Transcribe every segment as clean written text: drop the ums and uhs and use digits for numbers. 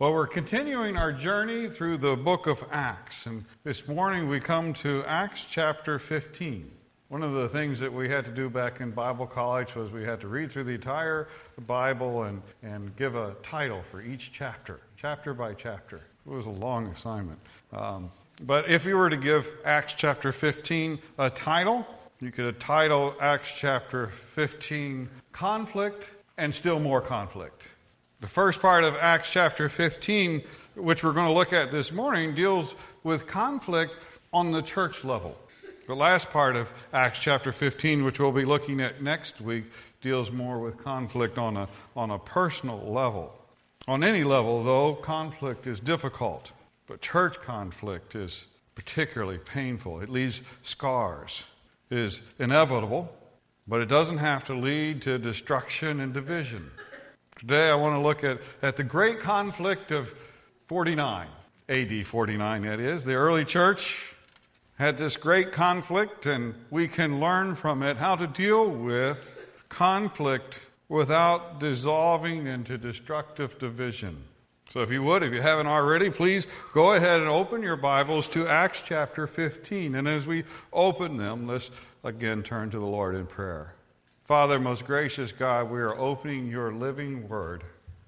Well, we're continuing our journey through the book of Acts, and this morning we come to Acts chapter 15. One of the things that we had to do back in Bible college was we had to read through the entire Bible and give a title for each chapter by chapter. It was a long assignment. But if you were to give Acts chapter 15 a title, you could title Acts chapter 15 Conflict and Still More Conflict. The first part of Acts chapter 15, which we're going to look at this morning, deals with conflict on the church level. The last part of Acts chapter 15, which we'll be looking at next week, deals more with conflict on a personal level. On any level, though, conflict is difficult, but church conflict is particularly painful. It leaves scars. It is inevitable, but it doesn't have to lead to destruction and division. Today I want to look at the great conflict of 49, AD 49 that is. The early church had this great conflict, and we can learn from it how to deal with conflict without dissolving into destructive division. So if you haven't already, please go ahead and open your Bibles to Acts chapter 15. And as we open them, let's again turn to the Lord in prayer. Father, most gracious God, we are opening your living word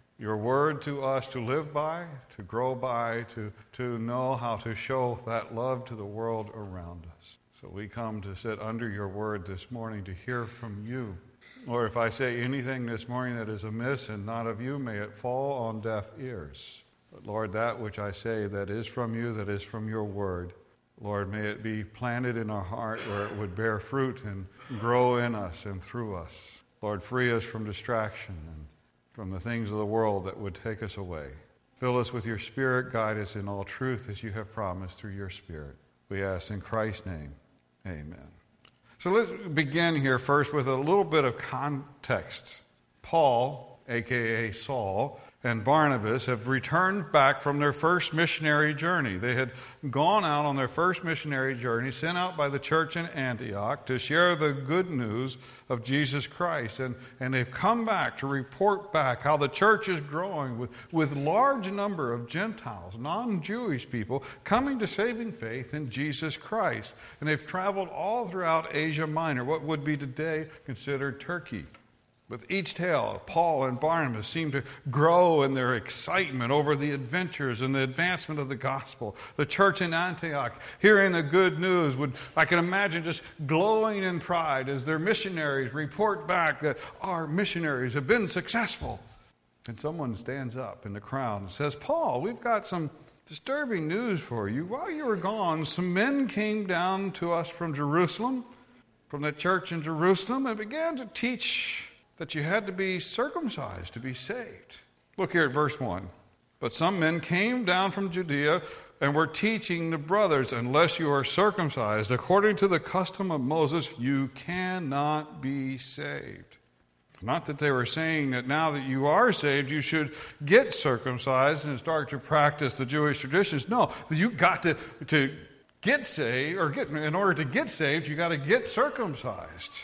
to us to live by, to grow by, to know how to show that love to the world around us. So we come to sit under your word this morning to hear from you. Lord, if I say anything this morning that is amiss and not of you, may it fall on deaf ears. But Lord, that which I say that is from you, that is from your word, Lord, may it be planted in our heart where it would bear fruit and grow in us and through us. Lord, free us from distraction and from the things of the world that would take us away. Fill us with your Spirit. Guide us in all truth as you have promised through your Spirit. We ask in Christ's name. Amen. So let's begin here first with a little bit of context. Paul, a.k.a. Saul, and Barnabas have returned back from their first missionary journey. They had gone out on their first missionary journey, sent out by the church in Antioch to share the good news of Jesus Christ. And they've come back to report back how the church is growing with large number of Gentiles, non-Jewish people, coming to saving faith in Jesus Christ. And they've traveled all throughout Asia Minor, what would be today considered Turkey. With each tale, Paul and Barnabas seem to grow in their excitement over the adventures and the advancement of the gospel. The church in Antioch, hearing the good news, I can imagine just glowing in pride as their missionaries report back that our missionaries have been successful. And someone stands up in the crowd and says, Paul, we've got some disturbing news for you. While you were gone, some men came down to us from Jerusalem, from the church in Jerusalem, and began to teach that you had to be circumcised to be saved. Look here at verse 1. But some men came down from Judea and were teaching the brothers, unless you are circumcised according to the custom of Moses, you cannot be saved. Not that they were saying that now that you are saved, you should get circumcised and start to practice the Jewish traditions. No, you got to get saved, or in order to get saved, you got to get circumcised.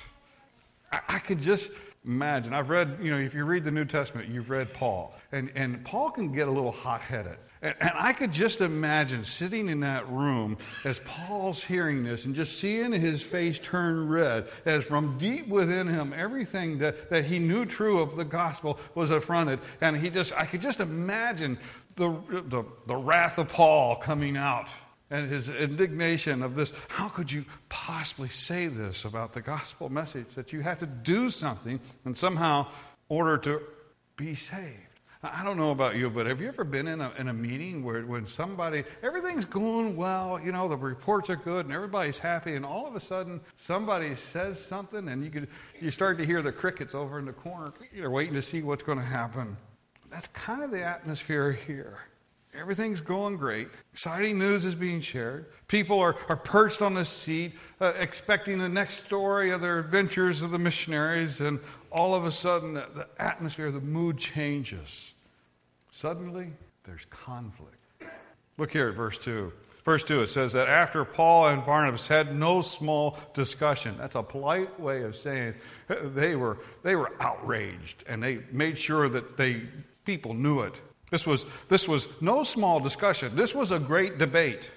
I could just imagine. I've read, if you read the New Testament, you've read Paul. And Paul can get a little hot-headed. And I could just imagine sitting in that room as Paul's hearing this and just seeing his face turn red as from deep within him everything that he knew true of the gospel was affronted. And I could just imagine the wrath of Paul coming out. And his indignation of this, how could you possibly say this about the gospel message, that you have to do something and somehow order to be saved? I don't know about you, but have you ever been in a meeting where when everything's going well, the reports are good and everybody's happy, and all of a sudden somebody says something and you start to hear the crickets over in the corner. You're waiting to see what's going to happen. That's kind of the atmosphere here. Everything's going great. Exciting news is being shared. People are perched on the seat, expecting the next story of their adventures of the missionaries, and all of a sudden the atmosphere, the mood changes. Suddenly, there's conflict. Look here at verse 2. Verse 2, it says that after Paul and Barnabas had no small discussion. That's a polite way of saying they were outraged, and they made sure that people knew it. This was no small discussion. This was a great debate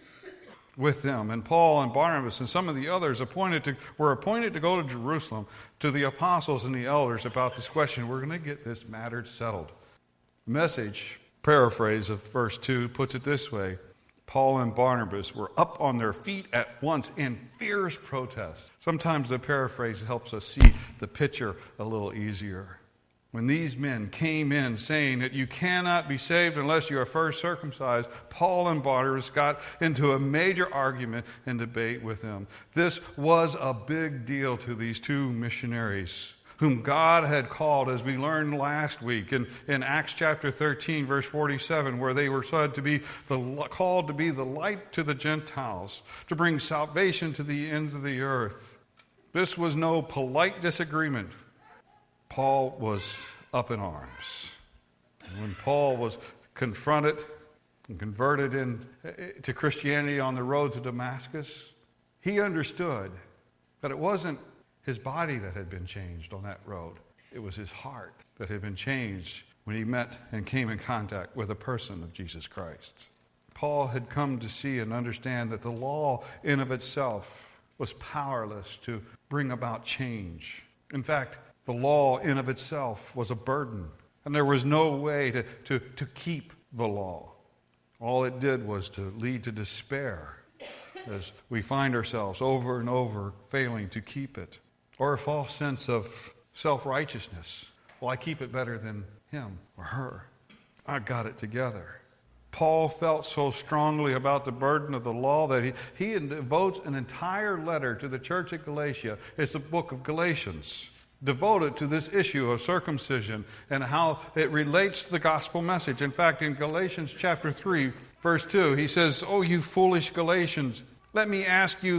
with them. And Paul and Barnabas and some of the others were appointed to go to Jerusalem to the apostles and the elders about this question. We're going to get this matter settled. Message, paraphrase of verse 2, puts it this way. Paul and Barnabas were up on their feet at once in fierce protest. Sometimes the paraphrase helps us see the picture a little easier. When these men came in saying that you cannot be saved unless you are first circumcised, Paul and Barnabas got into a major argument and debate with them. This was a big deal to these two missionaries, whom God had called, as we learned last week in Acts chapter 13, verse 47, where they were said to be called to be the light to the Gentiles, to bring salvation to the ends of the earth. This was no polite disagreement. Paul was up in arms. And when Paul was confronted and converted to Christianity on the road to Damascus, he understood that it wasn't his body that had been changed on that road. It was his heart that had been changed when he met and came in contact with a person of Jesus Christ. Paul had come to see and understand that the law in of itself was powerless to bring about change. In fact, the law in of itself was a burden, and there was no way to keep the law. All it did was to lead to despair as we find ourselves over and over failing to keep it, or a false sense of self-righteousness. Well, I keep it better than him or her. I got it together. Paul felt so strongly about the burden of the law that he devotes an entire letter to the church at Galatia. It's the book of Galatians, devoted to this issue of circumcision and how it relates to the gospel message. In fact, in Galatians chapter 3, verse 2, he says, "Oh, you foolish Galatians, let me ask you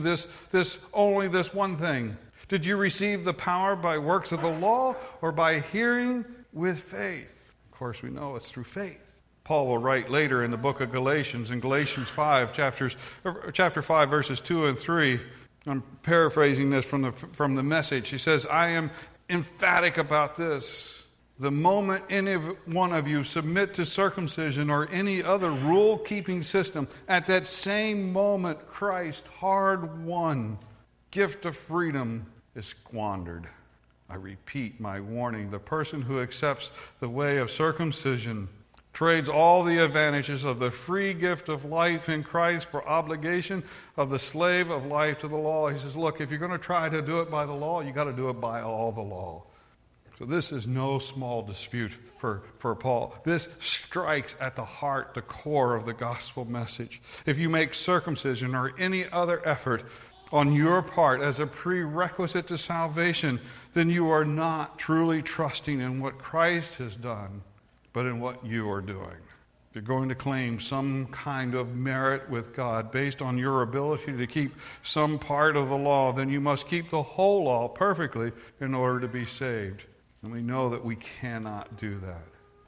only this one thing. Did you receive the power by works of the law or by hearing with faith?" Of course, we know it's through faith. Paul will write later in the book of Galatians, in Galatians 5, chapter 5, verses 2 and 3. I'm paraphrasing this from the Message. He says, "I am emphatic about this. The moment any one of you submit to circumcision or any other rule-keeping system, at that same moment Christ's hard-won gift of freedom is squandered. I repeat my warning. The person who accepts the way of circumcision trades all the advantages of the free gift of life in Christ for obligation of the slave of life to the law." He says, look, if you're going to try to do it by the law, you got to do it by all the law. So this is no small dispute for Paul. This strikes at the heart, the core of the gospel message. If you make circumcision or any other effort on your part as a prerequisite to salvation, then you are not truly trusting in what Christ has done, but in what you are doing. If you're going to claim some kind of merit with God based on your ability to keep some part of the law, then you must keep the whole law perfectly in order to be saved. And we know that we cannot do that.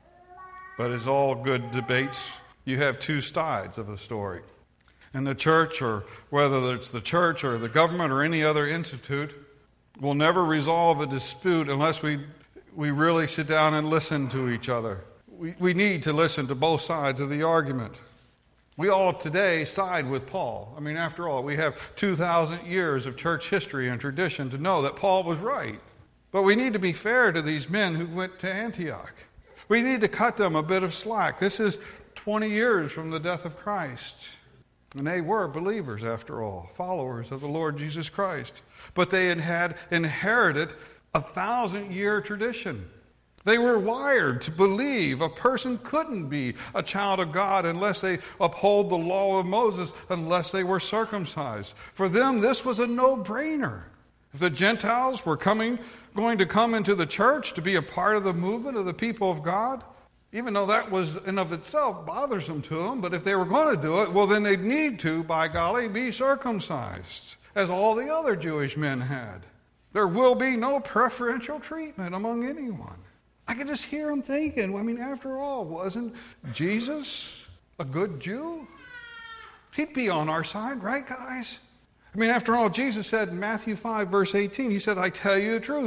But as all good debates, you have two sides of the story. And the church, or whether it's the church or the government or any other institute, will never resolve a dispute unless we really sit down and listen to each other. We need to listen to both sides of the argument. We all today side with Paul. I mean, after all, we have 2,000 years of church history and tradition to know that Paul was right. But we need to be fair to these men who went to Antioch. We need to cut them a bit of slack. This is 20 years from the death of Christ. And they were believers, after all, followers of the Lord Jesus Christ. But they had inherited a 1,000-year tradition. They were wired to believe a person couldn't be a child of God unless they uphold the law of Moses, unless they were circumcised. For them, this was a no-brainer. If the Gentiles were going to come into the church to be a part of the movement of the people of God, even though that was in of itself bothersome to them, but if they were going to do it, well, then they'd need to, by golly, be circumcised, as all the other Jewish men had. There will be no preferential treatment among anyone. I could just hear them thinking, I mean, after all, wasn't Jesus a good Jew? He'd be on our side, right, guys? I mean, after all, Jesus said in Matthew 5, verse 18, he said, "I tell you the truth.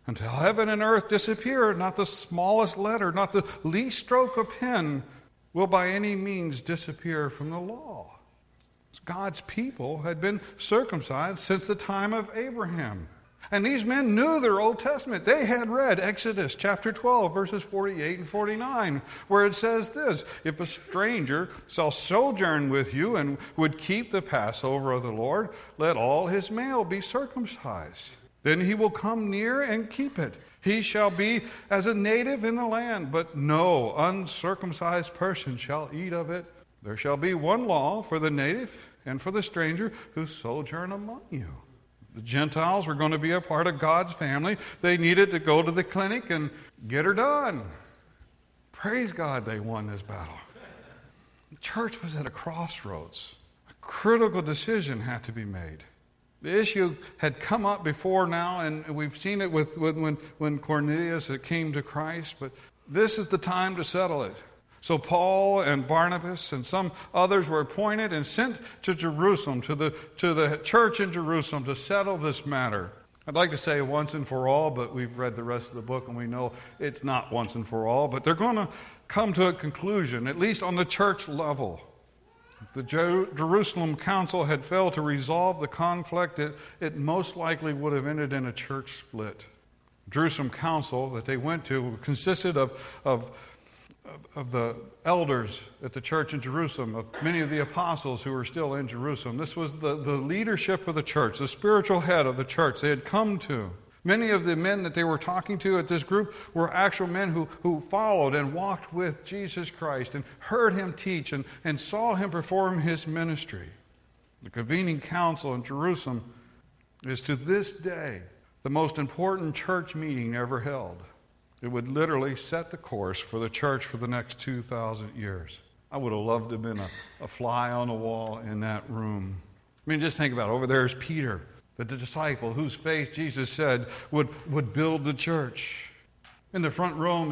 until heaven and earth disappear, not the smallest letter, not the least stroke of pen will by any means disappear from the law. God's people had been circumcised since the time of Abraham. And these men knew their Old Testament. They had read Exodus chapter 12, verses 48 and 49, where it says this: if a stranger shall sojourn with you and would keep the Passover of the Lord, let all his male be circumcised. Then he will come near and keep it. He shall be as a native in the land, but no uncircumcised person shall eat of it. There shall be one law for the native and for the stranger who sojourn among you. The Gentiles were going to be a part of God's family. They needed to go to the clinic and get her done. Praise God, they won this battle. The church was at a crossroads. A critical decision had to be made. The issue had come up before now, and we've seen it with when Cornelius came to Christ, but this is the time to settle it. So Paul and Barnabas and some others were appointed and sent to Jerusalem, to the church in Jerusalem, to settle this matter. I'd like to say once and for all, but we've read the rest of the book and we know it's not once and for all. But they're going to come to a conclusion, at least on the church level. If the Jerusalem council had failed to resolve the conflict, it most likely would have ended in a church split. The Jerusalem council that they went to consisted of the elders at the church in Jerusalem, of many of the apostles who were still in Jerusalem. This was the leadership of the church, the spiritual head of the church they had come to. Many of the men that they were talking to at this group were actual men who followed and walked with Jesus Christ and heard him teach and saw him perform his ministry. The convening council in Jerusalem is to this day the most important church meeting ever held. It would literally set the course for the church for the next 2,000 years. I would have loved to have been a fly on the wall in that room. I mean, just think about it. Over there is Peter, the disciple whose faith Jesus said would build the church. In the front row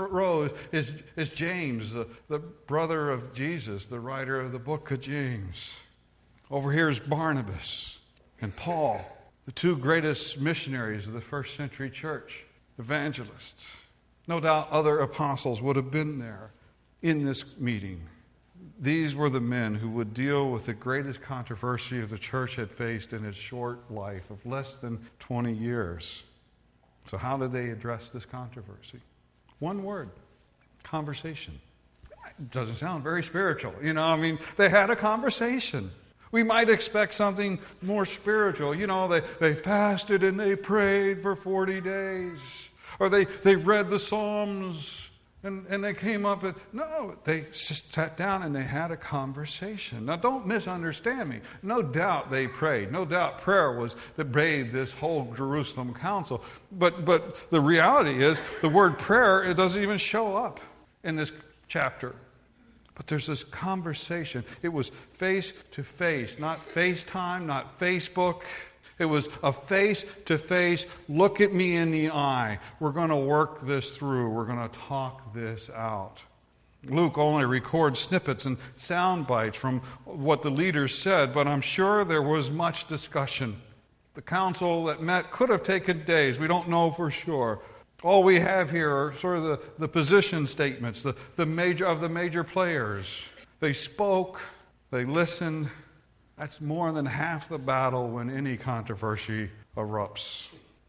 is James, the brother of Jesus, the writer of the book of James. Over here is Barnabas and Paul, the two greatest missionaries of the first century church. Evangelists. No doubt other apostles would have been there in this meeting. These were the men who would deal with the greatest controversy of the church had faced in its short life of less than 20 years. So how did they address this controversy? One word: conversation. It doesn't sound very spiritual. They had a conversation. We might expect something more spiritual. They fasted and they prayed for 40 days. Or they read the Psalms and they came up with... No, they just sat down and they had a conversation. Now, don't misunderstand me. No doubt they prayed. No doubt prayer was that bathed this whole Jerusalem council. But the reality is the word prayer, it doesn't even show up in this chapter. But there's this conversation. It was face to face, not FaceTime, not Facebook. It was a face to face, look at me in the eye. We're going to work this through. We're going to talk this out. Luke only records snippets and sound bites from what the leaders said, but I'm sure there was much discussion. The council that met could have taken days. We don't know for sure. All we have here are sort of the position statements, the major players. They spoke, they listened. That's more than half the battle when any controversy erupts.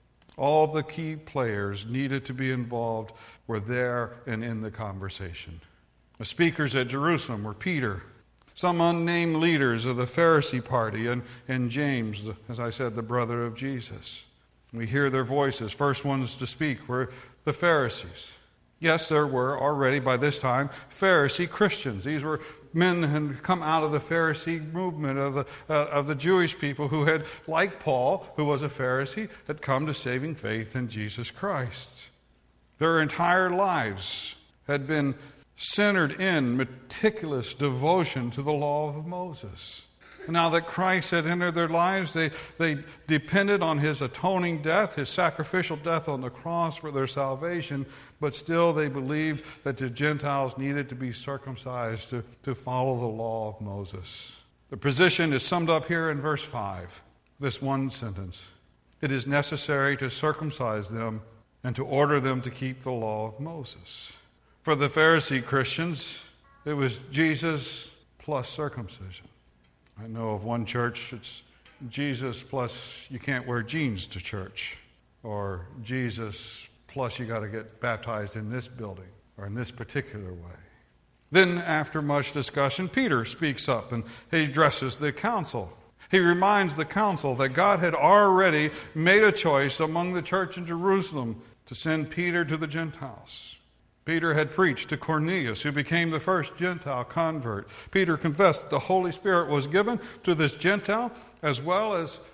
All the key players needed to be involved were there and in the conversation. The speakers at Jerusalem were Peter, some unnamed leaders of the Pharisee party, and James, as I said, the brother of Jesus. We hear their voices. First ones to speak were the Pharisees. Yes, there were already by this time Pharisee Christians. These were men who had come out of the Pharisee movement of the Jewish people who had, like Paul, who was a Pharisee, had come to saving faith in Jesus Christ. Their entire lives had been centered in meticulous devotion to the law of Moses. Now that Christ had entered their lives, they depended on his atoning death, his sacrificial death on the cross for their salvation, but still they believed that the Gentiles needed to be circumcised to follow the law of Moses. The position is summed up here in verse 5, this one sentence. it is necessary to circumcise them and to order them to keep the law of Moses. For the Pharisee Christians, it was Jesus plus circumcision. I know of one church, it's Jesus plus you can't wear jeans to church, or Jesus plus you got to get baptized in this building or in this particular way. Then, after much discussion, Peter speaks up and he addresses the council. He reminds the council that God had already made a choice among the church in Jerusalem to send Peter to the Gentiles. Peter had preached to Cornelius, who became the first Gentile convert. Peter confessed that the Holy Spirit was given to this Gentile as well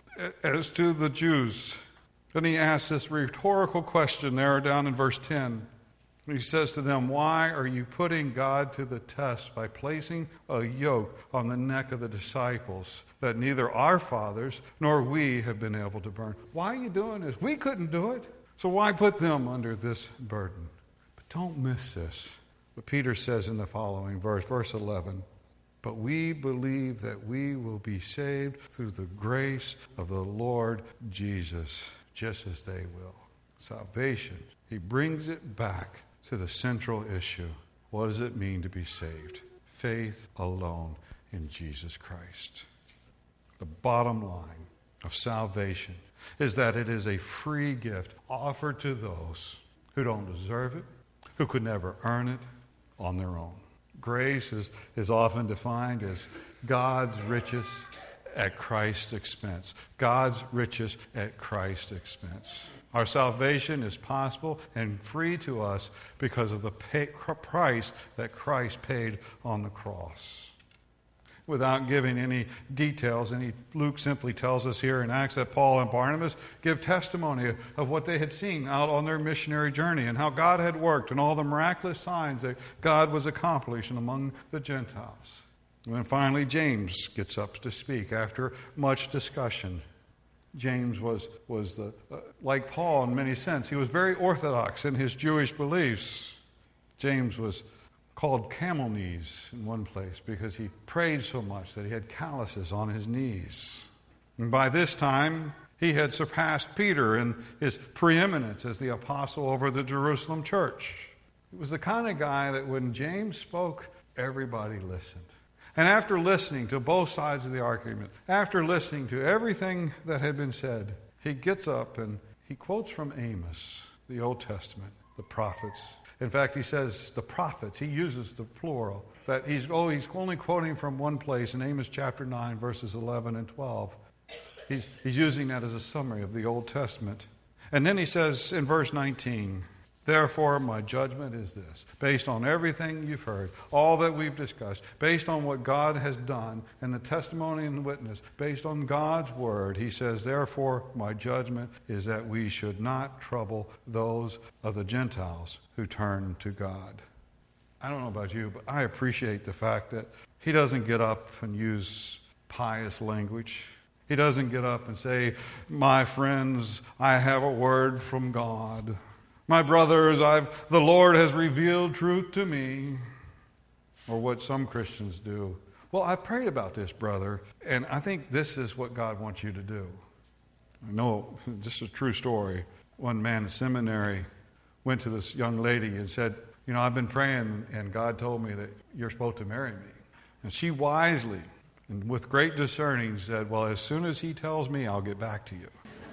as to the Jews. Then he asks this rhetorical question there down in verse 10. He says to them, "Why are you putting God to the test by placing a yoke on the neck of the disciples that neither our fathers nor we have been able to burn?" Why are you doing this? We couldn't do it. So why put them under this burden? But don't miss this. What Peter says in the following verse 11. "But we believe that we will be saved through the grace of the Lord Jesus, just as they will." Salvation. He brings it back to the central issue. What does it mean to be saved? Faith alone in Jesus Christ. The bottom line of salvation is that it is a free gift offered to those who don't deserve it, who could never earn it on their own. Grace is often defined as God's riches at Christ's expense. God's riches at Christ's expense. Our salvation is possible and free to us because of the price that Christ paid on the cross. Without giving any details, Luke simply tells us here in Acts that Paul and Barnabas give testimony of what they had seen out on their missionary journey and how God had worked and all the miraculous signs that God was accomplishing among the Gentiles. And then finally, James gets up to speak after much discussion. James was like Paul in many sense. He was very orthodox in his Jewish beliefs. James was called camel knees in one place because he prayed so much that he had calluses on his knees. And by this time, he had surpassed Peter in his preeminence as the apostle over the Jerusalem church. He was the kind of guy that when James spoke, everybody listened. And after listening to both sides of the argument, after listening to everything that had been said, he gets up and he quotes from Amos, the Old Testament, the prophets. In fact, he says the prophets. He uses the plural. That he's only quoting from one place in Amos chapter 9, verses 11 and 12. He's using that as a summary of the Old Testament. And then he says in verse 19, "Therefore, my judgment is this." Based on everything you've heard, all that we've discussed, based on what God has done and the testimony and the witness, based on God's word, he says, "Therefore, my judgment is that we should not trouble those of the Gentiles who turn to God." I don't know about you, but I appreciate the fact that he doesn't get up and use pious language. He doesn't get up and say, "My friends, I have a word from God. My brothers, the Lord has revealed truth to me." Or what some Christians do. "Well, I prayed about this, brother, and I think this is what God wants you to do." I know, this is a true story. One man in seminary went to this young lady and said, "I've been praying, and God told me that you're supposed to marry me." And she wisely and with great discerning said, "Well, as soon as he tells me, I'll get back to you."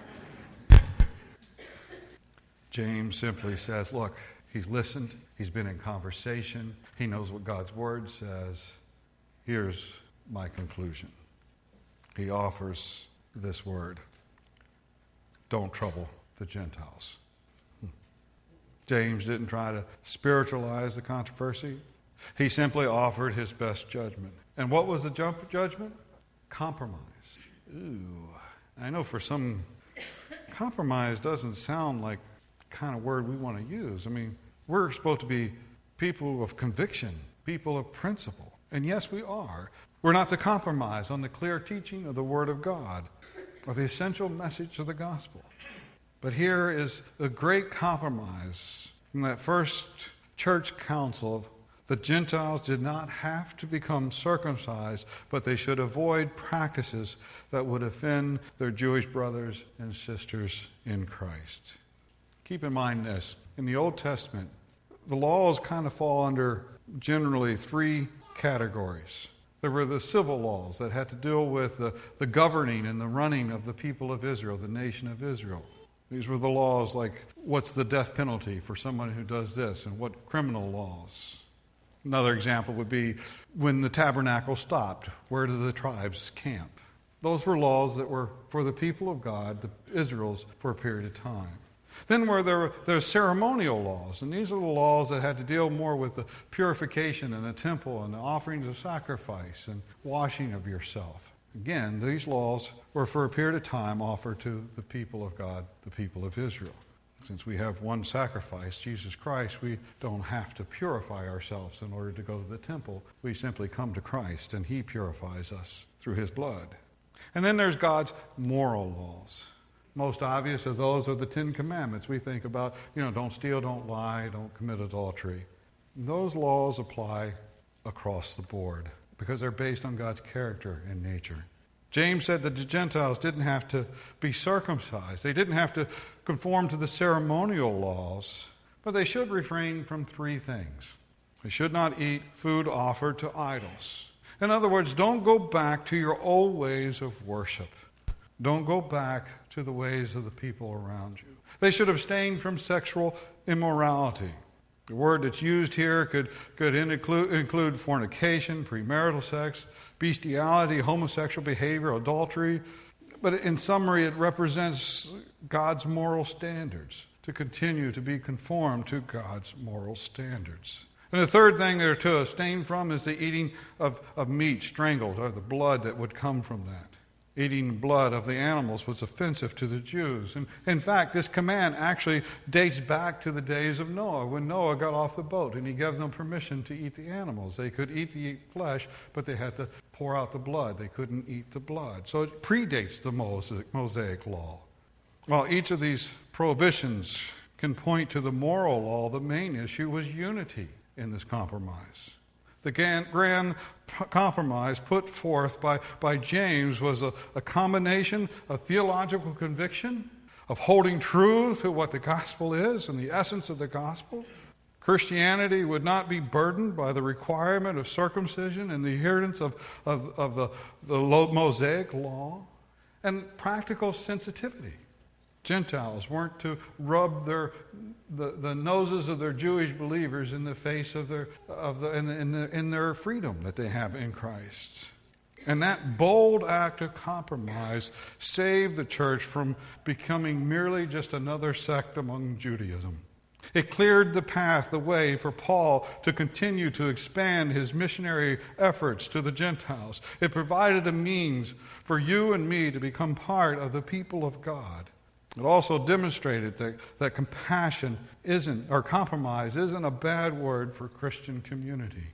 James simply says, look, he's listened, he's been in conversation, he knows what God's word says. Here's my conclusion. He offers this word: don't trouble the Gentiles. James didn't try to spiritualize the controversy. He simply offered his best judgment. And what was the judgment? Compromise. Ooh, I know for some, compromise doesn't sound like kind of word we want to use. I mean, we're supposed to be people of conviction, people of principle. And yes, we are. We're not to compromise on the clear teaching of the Word of God or the essential message of the gospel. But here is a great compromise from that first church council The Gentiles did not have to become circumcised, but they should avoid practices that would offend their Jewish brothers and sisters in Christ. Keep in mind this. In the Old Testament, the laws kind of fall under generally three categories. There were the civil laws that had to deal with the governing and the running of the people of Israel, the nation of Israel. These were the laws like what's the death penalty for someone who does this, and what criminal laws. Another example would be when the tabernacle stopped, where do the tribes camp? Those were laws that were for the people of God, the Israels, for a period of time. Then there were ceremonial laws, and these are the laws that had to deal more with the purification in the temple and the offerings of sacrifice and washing of yourself. Again, these laws were for a period of time offered to the people of God, the people of Israel. Since we have one sacrifice, Jesus Christ, we don't have to purify ourselves in order to go to the temple. We simply come to Christ, and He purifies us through His blood. And then there's God's moral laws. Most obvious of those are the Ten Commandments. We think about, don't steal, don't lie, don't commit adultery. Those laws apply across the board because they're based on God's character and nature. James said that the Gentiles didn't have to be circumcised. They didn't have to conform to the ceremonial laws, but they should refrain from three things. They should not eat food offered to idols. In other words, don't go back to your old ways of worship. Don't go back to the ways of the people around you. They should abstain from sexual immorality. The word that's used here could include fornication, premarital sex, bestiality, homosexual behavior, adultery. But in summary, it represents God's moral standards, to continue to be conformed to God's moral standards. And the third thing they're to abstain from is the eating of meat strangled, or the blood that would come from that. Eating blood of the animals was offensive to the Jews. And in fact, this command actually dates back to the days of Noah, when Noah got off the boat and he gave them permission to eat the animals. They could eat the flesh, but they had to pour out the blood. They couldn't eat the blood. So it predates the Mosaic law. While each of these prohibitions can point to the moral law, the main issue was unity in this compromise. The grand compromise put forth by James was a combination of theological conviction, of holding true to what the gospel is and the essence of the gospel. Christianity would not be burdened by the requirement of circumcision and the adherence of the Mosaic law, and practical sensitivity. Gentiles weren't to rub the noses of their Jewish believers in the face of in their freedom that they have in Christ. And that bold act of compromise saved the church from becoming merely just another sect among Judaism. It cleared the way for Paul to continue to expand his missionary efforts to the Gentiles. It provided a means for you and me to become part of the people of God. It also demonstrated that compromise isn't a bad word for Christian community.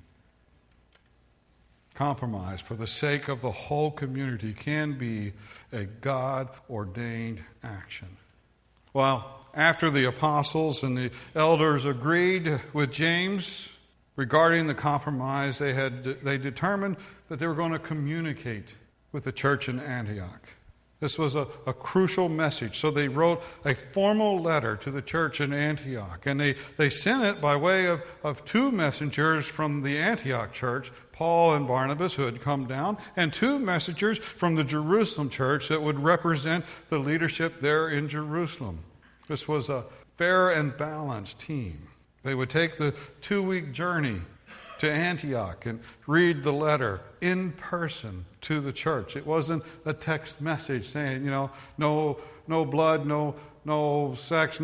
Compromise for the sake of the whole community can be a God-ordained action. Well, after the apostles and the elders agreed with James regarding the compromise, they determined that they were going to communicate with the church in Antioch. This was a crucial message. So they wrote a formal letter to the church in Antioch. And they sent it by way of two messengers from the Antioch church, Paul and Barnabas, who had come down, and two messengers from the Jerusalem church that would represent the leadership there in Jerusalem. This was a fair and balanced team. They would take the 2-week journey to Antioch and read the letter in person to the church. It wasn't a text message saying, no blood, no sex,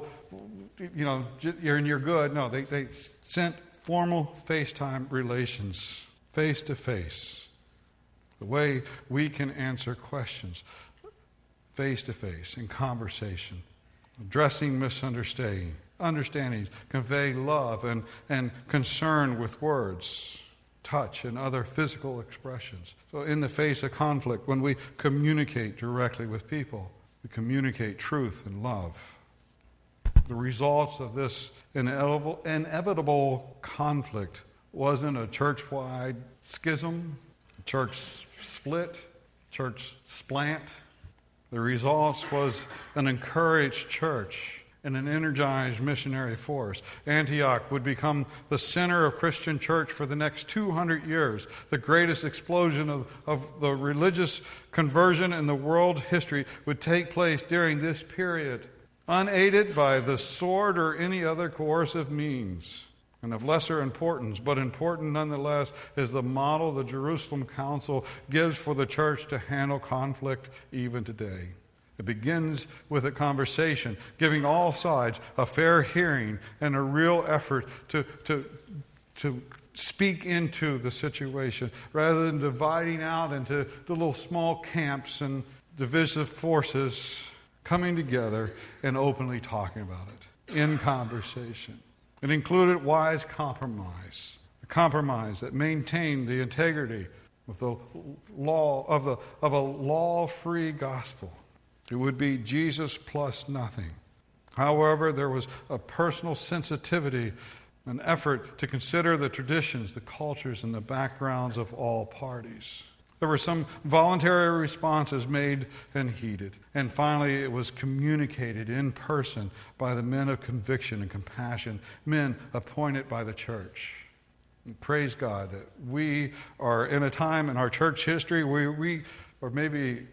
you're good. No, they sent formal FaceTime relations, face to face. The way we can answer questions, face to face, in conversation, addressing understandings, convey love and concern with words, touch, and other physical expressions. So in the face of conflict, when we communicate directly with people, we communicate truth and love. The results of this inevitable conflict wasn't a church-wide schism, church split, church splant. The result was an encouraged church and an energized missionary force. Antioch would become the center of Christian church for the next 200 years. The greatest explosion of the religious conversion in the world history would take place during this period, unaided by the sword or any other coercive means. And of lesser importance, but important nonetheless, is the model the Jerusalem Council gives for the church to handle conflict even today. It begins with a conversation, giving all sides a fair hearing and a real effort to speak into the situation, rather than dividing out into the little small camps and divisive forces, coming together and openly talking about it in conversation. It included wise compromise, a compromise that maintained the integrity of the law of a law-free gospel. It would be Jesus plus nothing. However, there was a personal sensitivity, an effort to consider the traditions, the cultures, and the backgrounds of all parties. There were some voluntary responses made and heeded. And finally, it was communicated in person by the men of conviction and compassion, men appointed by the church. And praise God that we are in a time in our church history where or maybe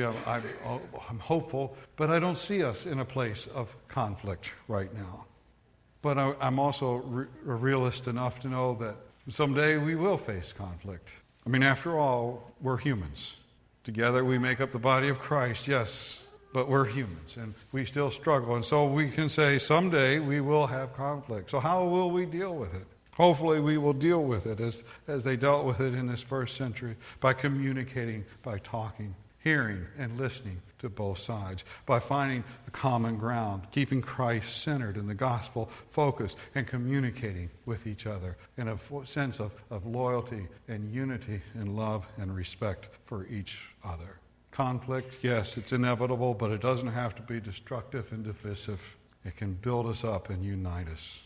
I'm hopeful, but I don't see us in a place of conflict right now. But I'm also a realist enough to know that someday we will face conflict. I mean, after all, we're humans. Together we make up the body of Christ, yes, but we're humans, and we still struggle. And so we can say someday we will have conflict. So how will we deal with it? Hopefully we will deal with it as they dealt with it in this first century, by communicating, by talking, hearing and listening to both sides, by finding the common ground, keeping Christ centered and the gospel focused, and communicating with each other in a sense of loyalty and unity and love and respect for each other. Conflict, yes, it's inevitable, but it doesn't have to be destructive and divisive. It can build us up and unite us.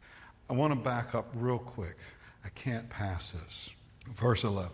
I want to back up real quick. I can't pass this. Verse 11.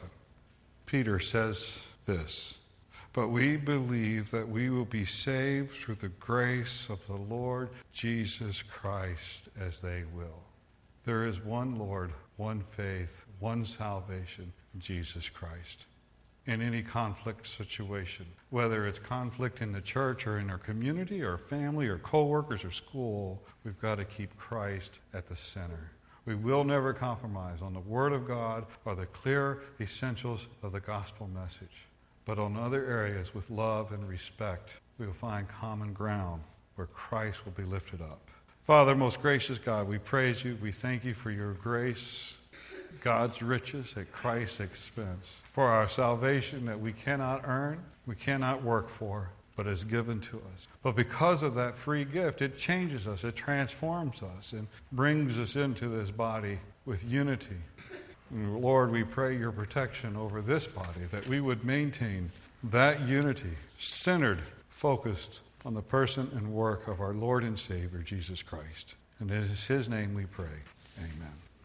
Peter says this, "But we believe that we will be saved through the grace of the Lord Jesus Christ as they will." There is one Lord, one faith, one salvation, Jesus Christ. In any conflict situation, whether it's conflict in the church or in our community or family or co-workers or school, we've got to keep Christ at the center. We will never compromise on the Word of God or the clear essentials of the gospel message. But on other areas, with love and respect, we will find common ground where Christ will be lifted up. Father, most gracious God, we praise you. We thank you for your grace, God's riches at Christ's expense, for our salvation that we cannot earn, we cannot work for, but is given to us. But because of that free gift, it changes us, it transforms us, and brings us into this body with unity. And Lord, we pray your protection over this body, that we would maintain that unity, centered, focused on the person and work of our Lord and Savior, Jesus Christ. And it is his name we pray. Amen.